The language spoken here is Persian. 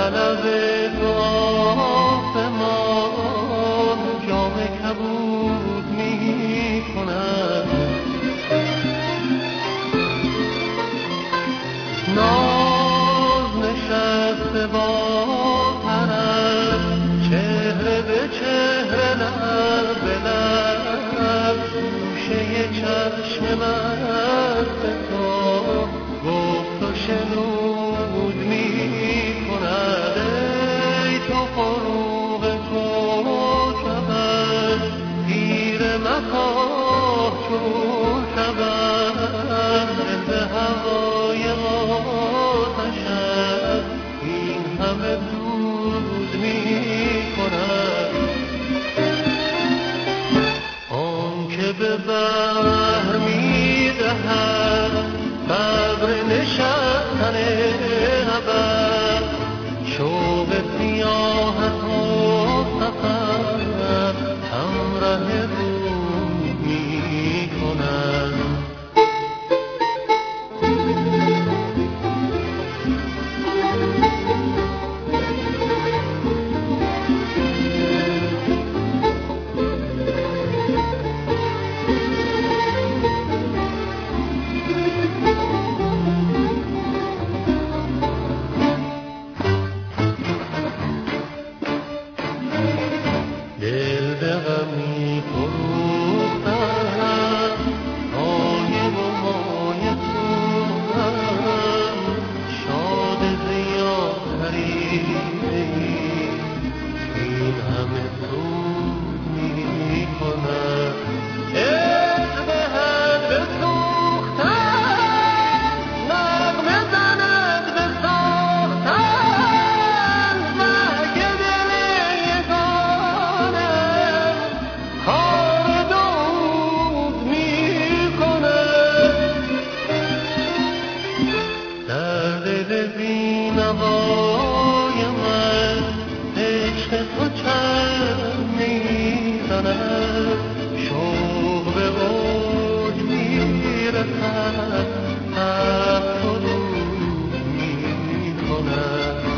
لب تو آسمان جام کبود می کند. ناز نشسته با طرف چهره به چهره لب به لب گوشه چشم مست تو گفت و شنود می کند. ای تو فروغ کوکبت پیر مکاه چون شود به هوای آتشت این همه دود می کند. آن که به بحر می دهد ببر نشستن ابد شوق سیاحت و سفر همراه بود می کند. دل به غمی فروختم مایه و مایه سوختم شاد زیاد خریده این همه سود می کند. عشق به حد بسوختن نغمه زند به ساختن مرگ دل یگانه کار دود می کند. در دل بینوای من عشق تو چند می زند شوق به اوج می رسد هفت و دود می کند.